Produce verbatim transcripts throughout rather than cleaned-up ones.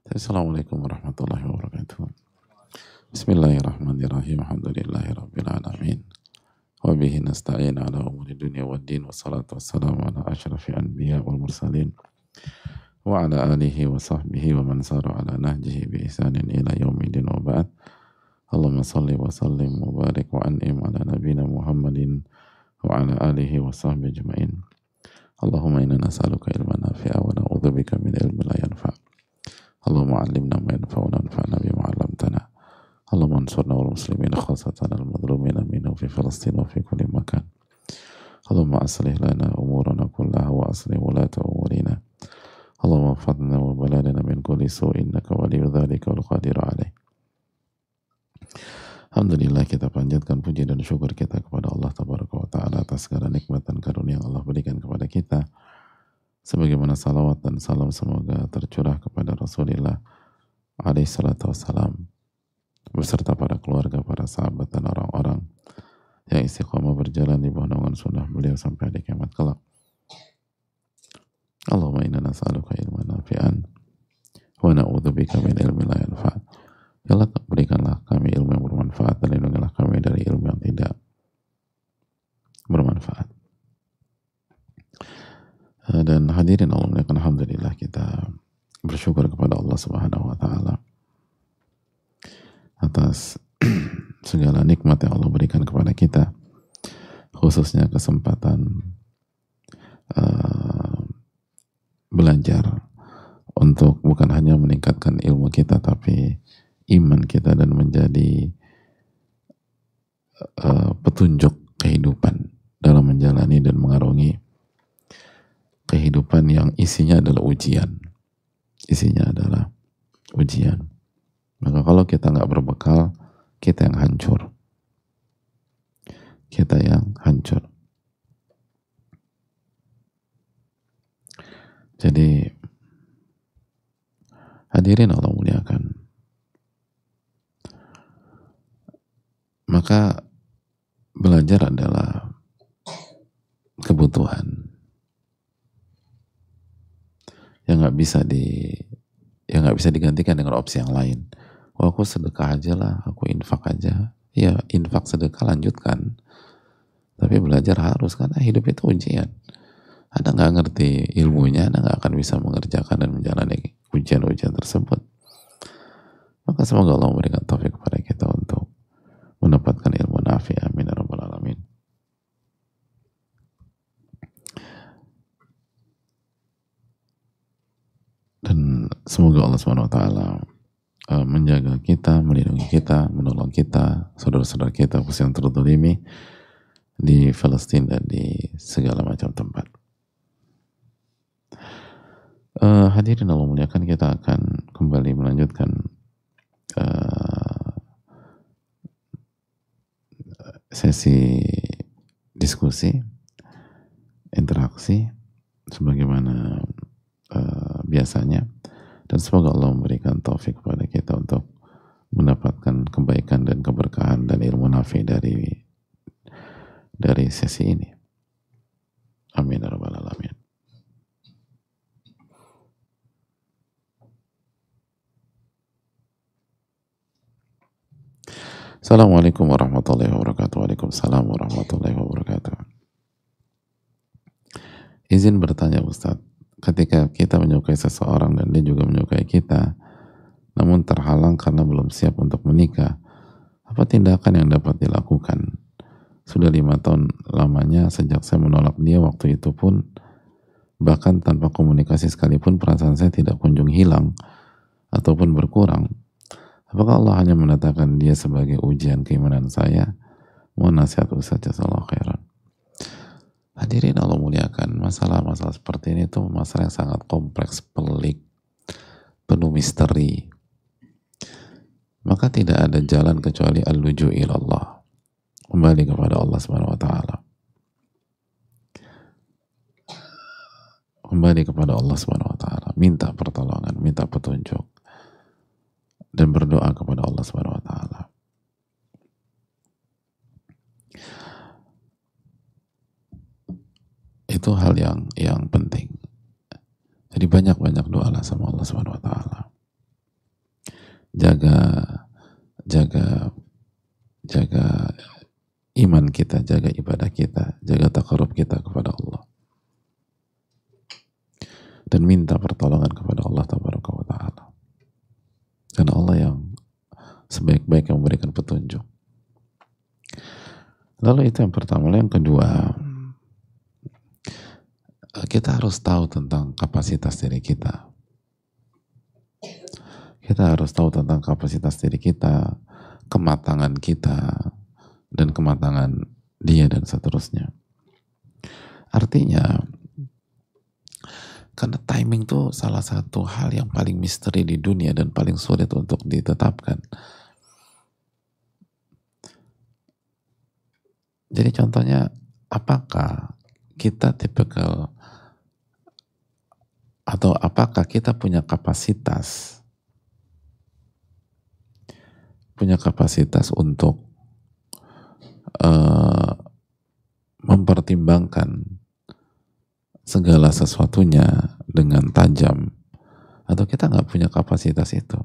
Assalamualaikum warahmatullahi wabarakatuh. Bismillahirrahmanirrahim. Alhamdulillahirabbil alamin. Wa bihi nasta'in ala umuri dunya waddin, wassalatu wassalamu ala asyrafil anbiya wal mursalin wa ala alihi wa sahbihi wa man sara ala nahjihi bi ihsanin ila yaumiddin wa ba'd. Allahumma salli wa sallim wa barik wa an'im ala nabiyyina Muhammadin wa ala alihi wa sahbihi ajma'in. Allahumma inna nas'aluka ilman nafi'a wa na'udzubika min ilmin la yanfa'. Allahumma 'allimna ma yanfa'una wanfa'na bima 'allamtana. Allahumma ansurna wal muslimin khassatan al madhlumin minhum fi Filastin wa fi kulli makan. Allahumma aslih lana umurana kullaha wa aslih wulata umurina. Allahumma fadna wa baladana min kulli su'in innaka waliyyu dzalika wal qadiru alaih. Alhamdulillah, kita panjatkan puji dan syukur kita kepada Allah Tabaraka wa Ta'ala atas segala nikmat dan karunia yang Allah berikan kepada kita. Sebagaimana salawat dan salam semoga tercurah kepada Rasulullah alaihi salatu wassalam beserta para keluarga, para sahabat dan orang-orang yang istiqomah berjalan di bawah naungan sunnah beliau sampai hari kiamat kelak. Allahumma inna nas'aluka ilman nafi'an wa na'udzubika min ilmin la yanfa'. Ya Allah, berikanlah kami ilmu yang bermanfaat dan lindungilah kami dari ilmu yang tidak bermanfaat. Dan hadirin Allah muliakan, alhamdulillah kita bersyukur kepada Allah Subhanahu wa taala atas segala nikmat yang Allah berikan kepada kita, khususnya kesempatan uh, belajar untuk bukan hanya meningkatkan ilmu kita tapi iman kita dan menjadi uh, petunjuk kehidupan dalam menjalani dan mengarungi kehidupan yang isinya adalah ujian. Isinya adalah ujian. Maka kalau kita nggak berbekal, kita yang hancur. Kita yang hancur. Jadi, hadirin Allah muliakan. Maka belajar adalah kebutuhan yang nggak bisa di yang nggak bisa digantikan dengan opsi yang lain. Oh, aku sedekah aja lah, aku infak aja. Ya, infak sedekah lanjutkan. Tapi belajar harus, karena hidup itu ujian. Anda nggak ngerti ilmunya, Anda nggak akan bisa mengerjakan dan menjalani ujian-ujian tersebut. Maka semoga Allah memberikan taufik kepada kita untuk mendapatkan ilmu nafi. Amin ya rabbal alamin. Dan semoga Allah subhanahu wa taala uh, menjaga kita, melindungi kita, menolong kita, saudara-saudara kita yang terzalimi di Filastin dan di segala macam tempat. Uh, hadirin Allah muliakan, kita akan kembali melanjutkan uh, sesi diskusi, interaksi sebagaimana uh, biasanya, dan semoga Allah memberikan taufik kepada kita untuk mendapatkan kebaikan dan keberkahan dan ilmu nafi dari dari sesi ini. Amin ya rabbal alamin. Assalamualaikum warahmatullahi wabarakatuh. Waalaikumsalam warahmatullahi wabarakatuh. Izin bertanya Ustadz, ketika kita menyukai seseorang dan dia juga menyukai kita, namun terhalang karena belum siap untuk menikah, apa tindakan yang dapat dilakukan? Sudah lima tahun lamanya sejak saya menolak dia, waktu itu pun bahkan tanpa komunikasi sekalipun perasaan saya tidak kunjung hilang ataupun berkurang. Apakah Allah hanya menetapkan dia sebagai ujian keimanan saya? Mohon nasihat Ustaz, jazakallahu khairan. Hadirin Allah muliakan, masalah-masalah seperti ini tuh masalah yang sangat kompleks, pelik, penuh misteri. Maka tidak ada jalan kecuali al-luju ilallah, kembali kepada Allah subhanahu wa taala. Kembali kepada Allah subhanahu wa taala, minta pertolongan, minta petunjuk, dan berdoa kepada Allah subhanahu wa taala. Itu hal yang yang penting. Jadi banyak-banyak doalah sama Allah subhanahu wa taala. jaga jaga jaga iman kita, jaga ibadah kita, jaga taqarrub kita kepada Allah, dan minta pertolongan kepada Allah Tabaraka wa Ta'ala, karena Allah yang sebaik-baik yang memberikan petunjuk. Lalu itu yang pertama. Lalu yang kedua, kita harus tahu tentang kapasitas diri kita. Kita harus tahu tentang kapasitas diri kita, kematangan kita, dan kematangan dia, dan seterusnya. Artinya, karena timing itu salah satu hal yang paling misteri di dunia dan paling sulit untuk ditetapkan. Jadi contohnya, apakah kita tipikal atau apakah kita punya kapasitas punya kapasitas untuk uh, mempertimbangkan segala sesuatunya dengan tajam, atau kita nggak punya kapasitas itu.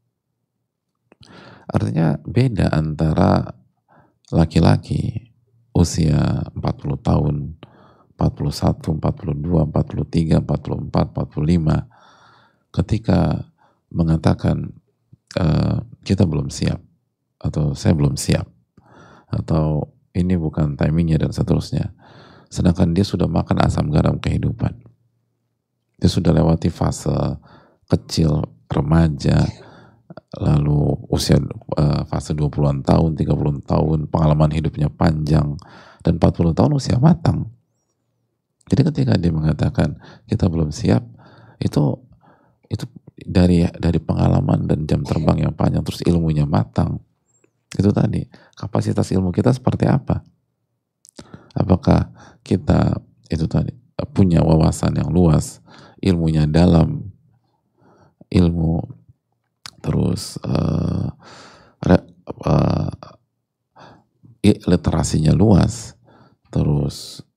Artinya beda antara laki-laki usia empat puluh tahun, empat puluh satu, empat puluh dua, empat puluh tiga, empat puluh empat, empat puluh lima, ketika mengatakan uh, kita belum siap, atau saya belum siap, atau ini bukan timingnya, dan seterusnya. Sedangkan dia sudah makan asam garam kehidupan. Dia sudah lewati fase kecil, remaja, lalu usia uh, fase dua puluhan tahun, tiga puluhan tahun, pengalaman hidupnya panjang, dan empat puluh tahun usia matang. Jadi ketika dia mengatakan kita belum siap, itu itu dari dari pengalaman dan jam terbang yang panjang, terus ilmunya matang. Itu tadi, kapasitas ilmu kita seperti apa? Apakah kita itu tadi punya wawasan yang luas, ilmunya dalam, ilmu terus uh, re, uh, literasinya luas, terus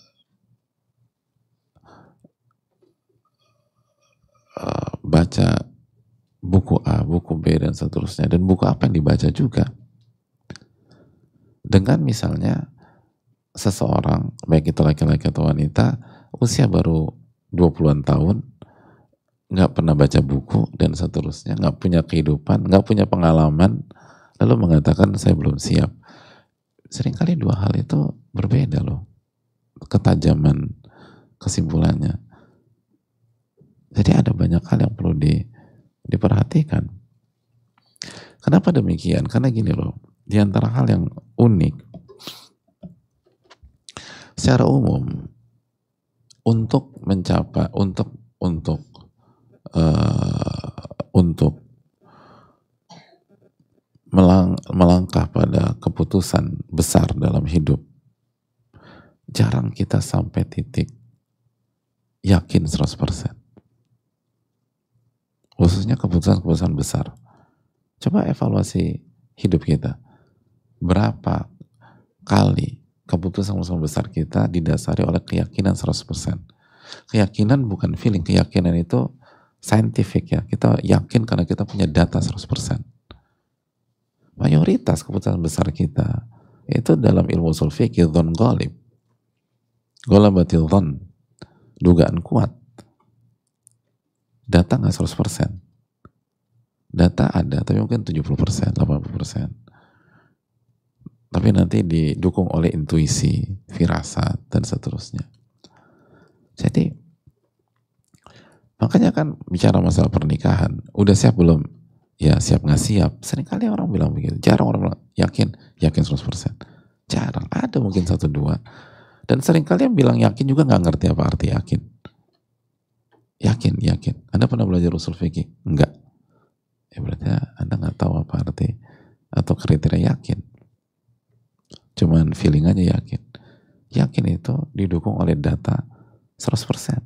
uh, baca buku A, buku B, dan seterusnya, dan buku apa yang dibaca juga. Dengan misalnya seseorang, baik itu laki-laki atau wanita, usia baru dua puluhan tahun, nggak pernah baca buku, dan seterusnya, nggak punya kehidupan, nggak punya pengalaman, lalu mengatakan saya belum siap. Seringkali dua hal itu berbeda loh, ketajaman kesimpulannya. Jadi ada banyak hal yang perlu di, diperhatikan. Kenapa demikian? Karena gini loh, di antara hal yang unik, secara umum, untuk mencapai, untuk untuk uh, untuk melang, melangkah pada keputusan besar dalam hidup, jarang kita sampai titik yakin seratus persen. Khususnya keputusan-keputusan besar. Coba evaluasi hidup kita. Berapa kali keputusan-keputusan besar kita didasari oleh keyakinan seratus persen. Keyakinan bukan feeling, keyakinan itu scientific ya. Kita yakin karena kita punya data seratus persen. Mayoritas keputusan besar kita itu dalam ilmu ushul fikih, dhon ghalib. Ghalabatil dhon. Dugaan kuat. Data nggak seratus persen. Data ada, tapi mungkin tujuh puluh persen, delapan puluh persen. Tapi nanti didukung oleh intuisi, firasat, dan seterusnya. Jadi, makanya kan bicara masalah pernikahan, udah siap belum? Ya siap nggak siap. Seringkali orang bilang begitu. Jarang orang bilang, yakin? Yakin seratus persen. Jarang, ada mungkin satu dua. Dan seringkali yang bilang yakin juga nggak ngerti apa arti yakin. Yakin, yakin. Anda pernah belajar ushul fikih? Enggak. Ya berarti Anda nggak tahu apa arti atau kriteria yakin. Cuman feeling aja yakin. Yakin itu didukung oleh data seratus persen.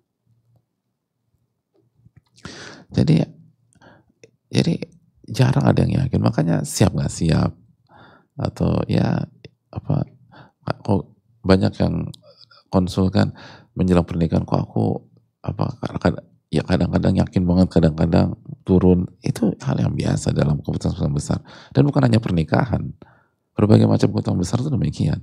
Jadi jadi jarang ada yang yakin. Makanya siap nggak siap, atau ya apa, kok banyak yang konsulkan menjelang pernikahan, kok aku apa, ya kadang-kadang yakin banget, kadang-kadang turun, itu hal yang biasa dalam keputusan besar. Dan bukan hanya pernikahan, berbagai macam keputusan besar itu demikian.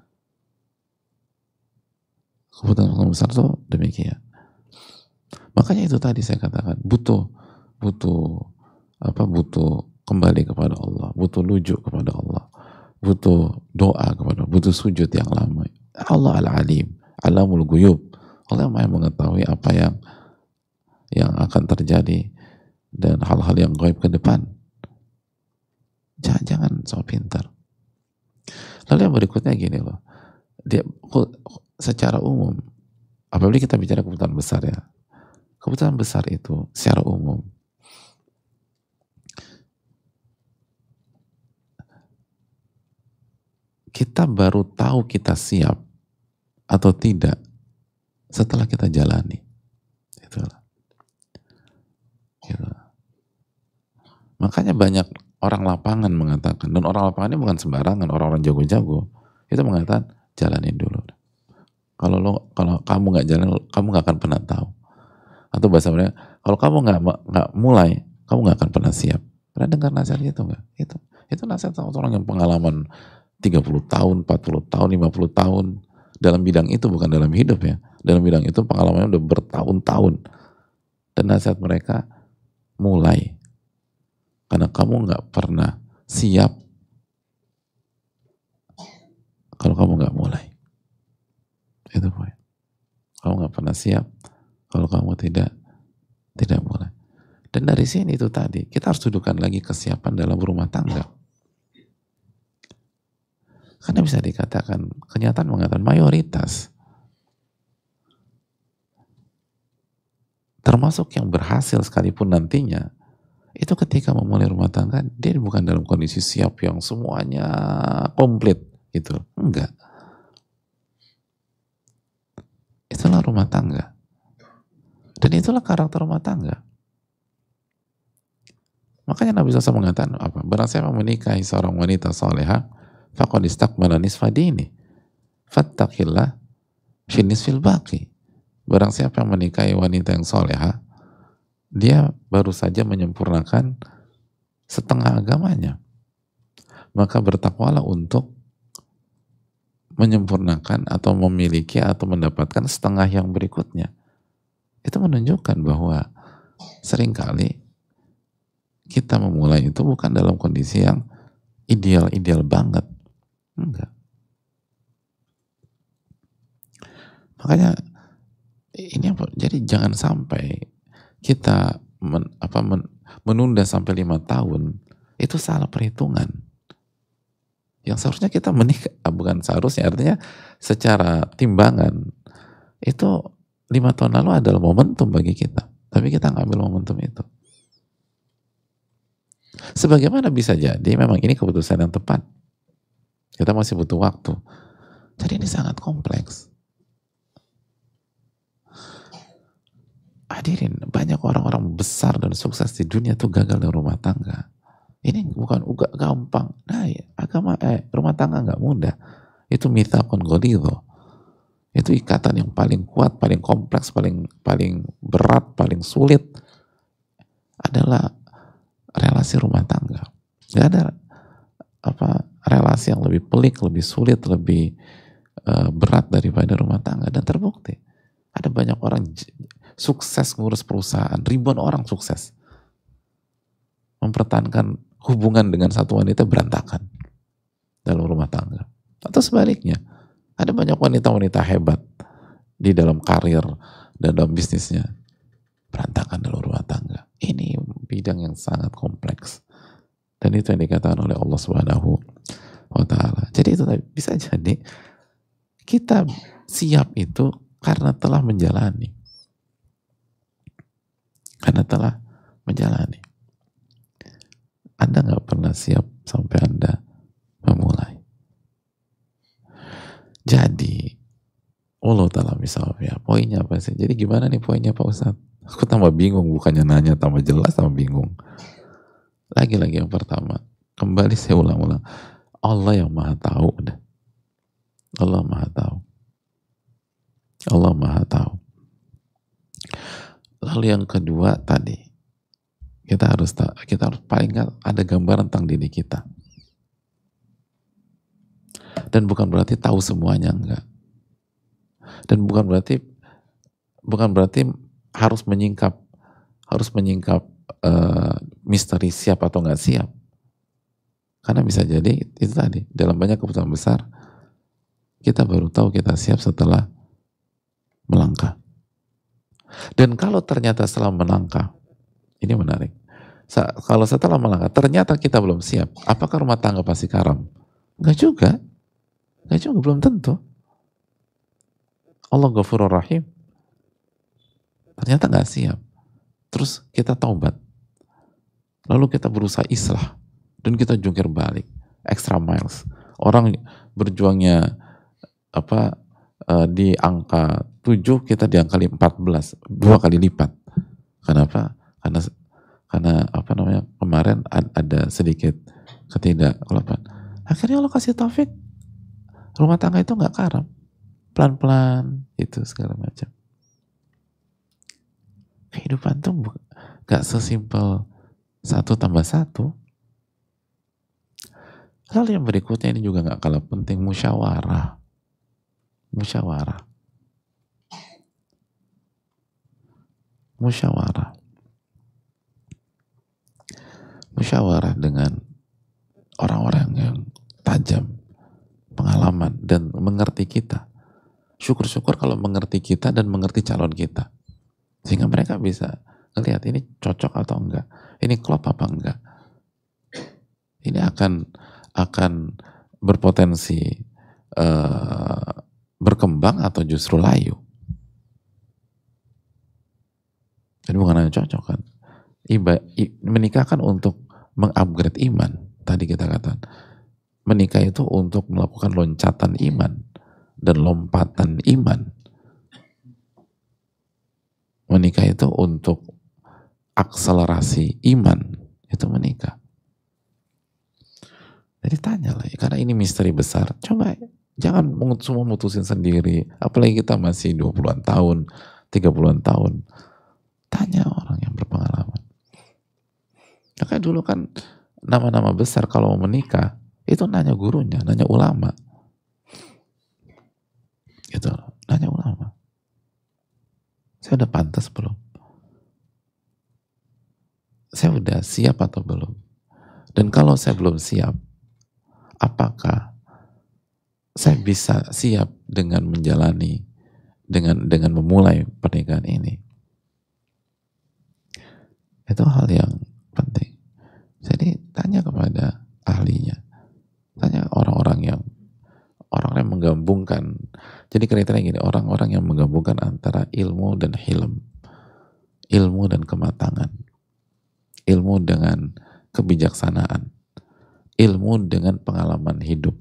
Keputusan besar itu demikian. Makanya itu tadi saya katakan, butuh butuh apa butuh kembali kepada Allah, butuh lujuk kepada Allah, butuh doa kepada Allah, butuh sujud yang lama. Allah Al-Alim, Alamul Ghuyub. Allah yang mengetahui apa yang yang akan terjadi dan hal-hal yang gaib ke depan. Jangan, jangan so pintar. Lalu yang berikutnya gini loh, dia secara umum, apabila kita bicara keputusan besar ya, keputusan besar itu secara umum kita baru tahu kita siap atau tidak setelah kita jalani. Itulah. Gitu. Makanya banyak orang lapangan mengatakan, dan orang lapangan ini bukan sembarangan, orang-orang jago-jago itu mengatakan jalanin dulu. Kalau lo, kalau kamu nggak jalan, kamu nggak akan pernah tahu. Atau bahasa mereka, kalau kamu nggak nggak mulai, kamu nggak akan pernah siap. Pernah dengar nasihat itu nggak? Itu itu nasihat orang yang pengalaman tiga puluh tahun, empat puluh tahun, lima puluh tahun dalam bidang itu, bukan dalam hidup ya. Dalam bidang itu pengalamannya udah bertahun-tahun. Dan nasihat mereka, mulai. Karena kamu nggak pernah siap kalau kamu nggak mulai. Itu poin. Kamu nggak pernah siap kalau kamu tidak tidak mulai. Dan dari sini itu tadi kita harus dudukkan lagi kesiapan dalam rumah tangga. Karena bisa dikatakan kenyataan mengatakan mayoritas termasuk yang berhasil sekalipun nantinya itu ketika memulai rumah tangga dia bukan dalam kondisi siap yang semuanya komplit gitu, enggak. Itulah rumah tangga. Dan itulah karakter rumah tangga. Makanya Nabi shallallahu alaihi wasallam mengatakan apa? Barang siapa menikahi seorang wanita salehah, faqad istakmala nisfa dini. Fattaqillah fi nisfil baqi. Barang siapa yang menikahi wanita yang salehah, dia baru saja menyempurnakan setengah agamanya. Maka bertakwalah untuk menyempurnakan atau memiliki atau mendapatkan setengah yang berikutnya. Itu menunjukkan bahwa seringkali kita memulai itu bukan dalam kondisi yang ideal-ideal banget. Enggak. Makanya ini apa? Jadi jangan sampai kita men, apa, men, menunda sampai lima tahun, itu salah perhitungan. Yang seharusnya kita menikah, bukan seharusnya, artinya secara timbangan itu lima tahun lalu adalah momentum bagi kita, tapi kita ngambil momentum itu. Sebagaimana bisa jadi memang ini keputusan yang tepat, kita masih butuh waktu. Jadi ini sangat kompleks. Hadirin, banyak orang-orang besar dan sukses di dunia tuh gagal di rumah tangga. Ini bukan uga gampang. Nah, ya, agama eh rumah tangga nggak mudah. Itu mitsaqun ghalidho. Itu ikatan yang paling kuat, paling kompleks, paling paling berat, paling sulit adalah relasi rumah tangga. Gak ada apa relasi yang lebih pelik, lebih sulit, lebih uh, berat daripada rumah tangga, dan terbukti. Ada banyak orang sukses ngurus perusahaan, ribuan orang sukses mempertahankan hubungan dengan satu wanita berantakan dalam rumah tangga. Atau sebaliknya, ada banyak wanita-wanita hebat di dalam karir dan dalam bisnisnya berantakan dalam rumah tangga. Ini bidang yang sangat kompleks, dan itu yang dikatakan oleh Allah Subhanahu wa Ta'ala. Jadi itu bisa jadi kita siap itu karena telah menjalani, karena telah menjalani. Anda nggak pernah siap sampai Anda memulai. Jadi, Allah Ta'ala misalnya, poinnya apa sih? Jadi gimana nih poinnya Pak Ustadz? Aku tambah bingung, bukannya nanya tambah jelas, tambah bingung. Lagi-lagi yang pertama, kembali saya ulang-ulang, Allah yang maha tahu. Udah. Allah maha tahu. Allah maha tahu. Lalu yang kedua tadi, Kita harus kita harus paling nggak ada gambaran tentang diri kita. Dan bukan berarti tahu semuanya, enggak. Dan bukan berarti bukan berarti harus menyingkap harus menyingkap uh, misteri siap atau nggak siap. Karena bisa jadi itu tadi, dalam banyak keputusan besar kita baru tahu kita siap setelah melangkah. Dan kalau ternyata setelah melangkah, ini menarik. Sa kalau setelah melangkah ternyata kita belum siap, apakah rumah tangga pasti karam? Enggak juga. Enggak juga, belum tentu. Allah Ghafurur Rahim. Ternyata nggak siap. Terus kita taubat. Lalu kita berusaha islah. Dan kita jungkir balik. Extra miles. Orang berjuangnya apa uh, di angka tujuh, kita di angka empat belas. Dua kali lipat. Kenapa? Karena karena apa namanya kemarin ada sedikit ketidakkelopaan. Akhirnya Allah kasih taufik. Rumah tangga itu nggak karam. Pelan-pelan. Itu segala macam. Kehidupan tuh gak sesimpel satu tambah satu. Lalu yang berikutnya ini juga gak kalah penting, musyawarah. Musyawarah. Musyawarah. Musyawarah dengan orang-orang yang tajam, pengalaman, dan mengerti kita. Syukur-syukur kalau mengerti kita dan mengerti calon kita. Sehingga mereka bisa ngelihat ini cocok atau enggak, ini klop apa enggak, ini akan akan berpotensi uh, berkembang atau justru layu. Jadi bukan hanya cocok kan, Iba, i, menikah kan untuk mengupgrade iman. Tadi kita katakan menikah itu untuk melakukan loncatan iman dan lompatan iman. Menikah itu untuk akselerasi iman, itu menikah. Jadi tanyalah, karena ini misteri besar, coba jangan semua mutusin sendiri, apalagi kita masih dua puluhan tahun, tiga puluhan tahun. Tanya orang yang berpengalaman. Makanya dulu kan nama-nama besar kalau mau menikah, itu nanya gurunya, nanya ulama. Gitu, nanya ulama. Saya udah pantas belum? Saya udah siap atau belum? Dan kalau saya belum siap, apakah saya bisa siap dengan menjalani, dengan dengan memulai pernikahan ini? Itu hal yang penting. Jadi tanya kepada ahlinya, tanya orang-orang yang orang yang menggabungkan. Jadi kriteria gini, orang-orang yang menggabungkan antara ilmu dan hilm, ilmu dan kematangan, ilmu dengan kebijaksanaan, ilmu dengan pengalaman hidup.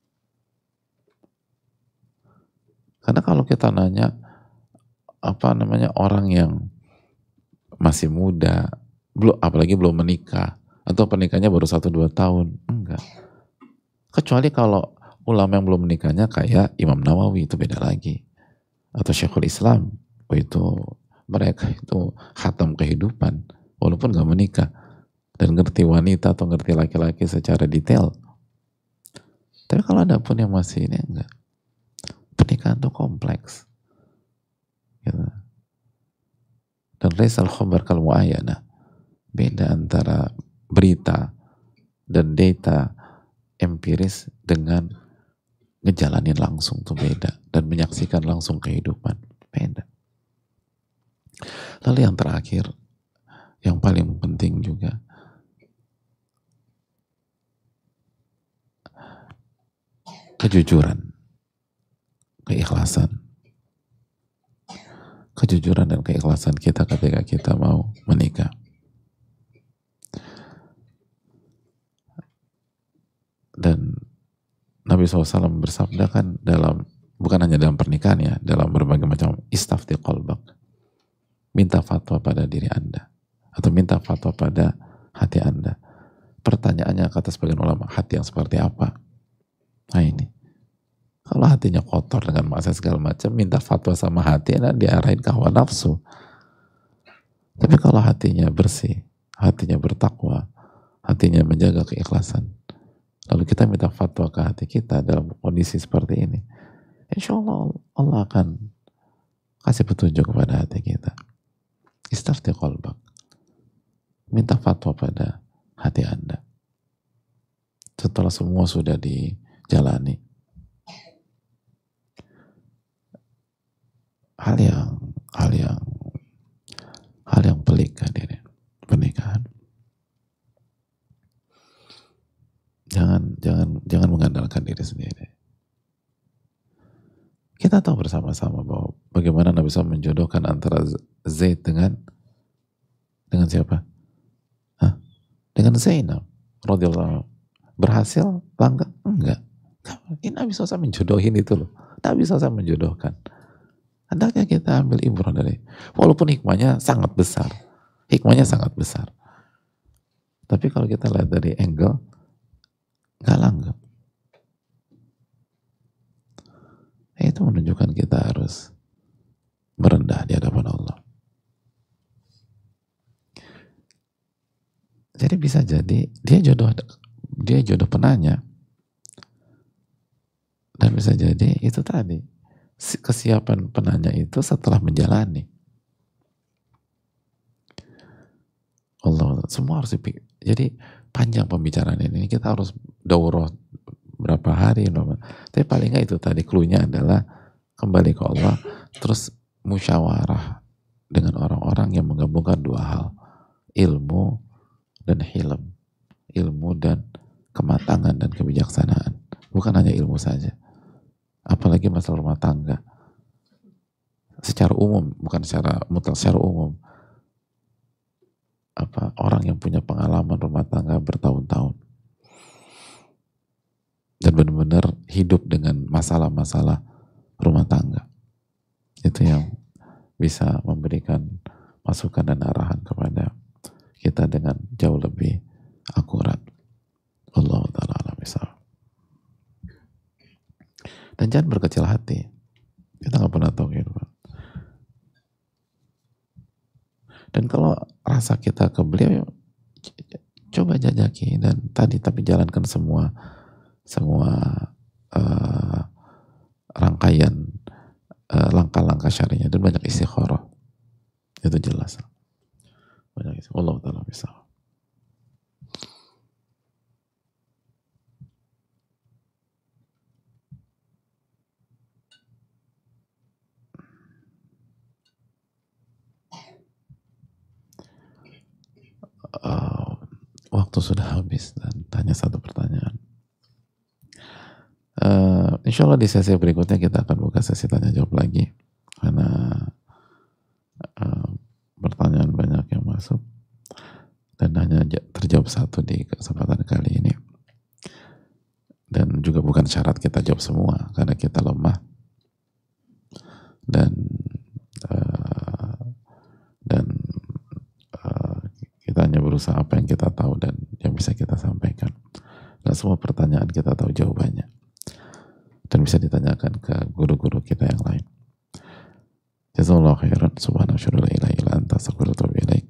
Karena kalau kita nanya apa namanya orang yang masih muda, belum apalagi belum menikah, atau pernikahannya baru satu dua tahun, enggak. Kecuali kalau ulama yang belum menikahnya kayak Imam Nawawi, itu beda lagi. Atau Syekhul Islam, oh itu mereka itu khatam kehidupan, walaupun gak menikah, dan ngerti wanita atau ngerti laki-laki secara detail. Tapi kalau ada pun yang masih ini, enggak. Pernikahan itu kompleks. Gitu. Dan laisal khabar kal mu'ayyana. Beda antara berita dan data empiris dengan ngejalanin langsung tuh beda, dan menyaksikan langsung kehidupan beda. Lalu yang terakhir, yang paling penting juga, kejujuran, keikhlasan. Kejujuran dan keikhlasan kita ketika kita mau menikah. Dan Nabi shallallahu alaihi wasallam bersabda kan dalam, bukan hanya dalam pernikahan ya, dalam berbagai macam, istafti qalbak, minta fatwa pada diri Anda, atau minta fatwa pada hati Anda. Pertanyaannya kata sebagian ulama, hati yang seperti apa? Nah ini, kalau hatinya kotor dengan maksiat segala macam, minta fatwa sama hati, dan diarahin ke hawa nafsu. Tapi kalau hatinya bersih, hatinya bertakwa, hatinya menjaga keikhlasan, lalu kita minta fatwa ke hati kita dalam kondisi seperti ini, insya Allah Allah akan kasih petunjuk kepada hati kita. Istafti qalbak, minta fatwa pada hati Anda setelah semua sudah dijalani. Hal yang hal yang hal yang pelik hadirin, pernikahan. Jangan jangan jangan mengandalkan diri sendiri. Kita tahu bersama-sama bahwa bagaimana Nabi shallallahu alaihi wasallam menjodohkan antara Zaid dengan dengan siapa? Hah? Dengan Zainab radhiyallahu anha. Berhasil? Langka? Enggak. Ini Nabi shallallahu alaihi wasallam menjodohin itu loh. Nabi shallallahu alaihi wasallam menjodohkan. Hendaknya kita ambil ibrah dari, walaupun hikmahnya sangat besar, hikmahnya sangat besar. Tapi kalau kita lihat dari angle, nggak langgeng. Itu menunjukkan kita harus merendah di hadapan Allah. Jadi bisa jadi dia jodoh, dia jodoh penanya, dan bisa jadi itu tadi kesiapan penanya itu setelah menjalani. Allah, semua harus dipikir. Jadi panjang pembicaraan ini, kita harus daurah berapa hari, berapa. Tapi paling nggak itu tadi cluenya adalah kembali ke Allah, terus musyawarah dengan orang-orang yang menggabungkan dua hal, ilmu dan hilm, ilmu dan kematangan dan kebijaksanaan, bukan hanya ilmu saja. Apalagi masalah rumah tangga secara umum, bukan secara mutlak, secara umum. Apa orang yang punya pengalaman rumah tangga bertahun-tahun dan benar-benar hidup dengan masalah-masalah rumah tangga, itu yang bisa memberikan masukan dan arahan kepada kita dengan jauh lebih akurat. Allah ta'ala alam bisawab. Dan jangan berkecil hati. Kita nggak pernah tahu kehidupan. Dan kalau rasa kita ke beliau, coba jajaki dan tadi tapi jalankan semua semua uh, rangkaian uh, langkah-langkah syarinya dan banyak istikharah. Itu jelas. Banyak istikharah. Allah ta'ala bisa. Uh, waktu sudah habis dan tanya satu pertanyaan. Uh, insya Allah di sesi berikutnya kita akan buka sesi tanya jawab lagi karena uh, pertanyaan banyak yang masuk dan hanya terjawab satu di kesempatan kali ini, dan juga bukan syarat kita jawab semua karena kita lemah dan uh, dan uh, kita hanya berusaha apa yang kita tahu dan yang bisa kita sampaikan. Gak semua pertanyaan kita tahu jawabannya dan bisa ditanyakan ke guru-guru kita yang lain. Jazakallahu khairan. Subhanallah, la ilaha illa anta, astaghfiruka wa atubu ilaik.